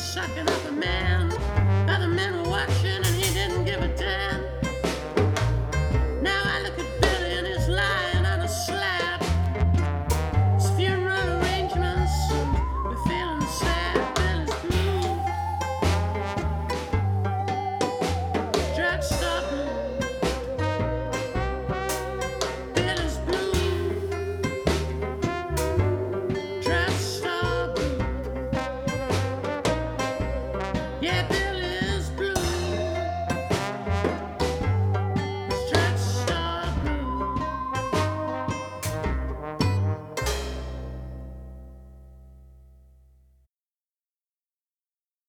sucking up a man. Other men were watching and he didn't give a damn. Now I look at Billy and he's lying on a slab. His funeral arrangements, we're feeling sad. Billy's blue. Drugstore blue. Billy's blue. Drugstore blue. Yeah,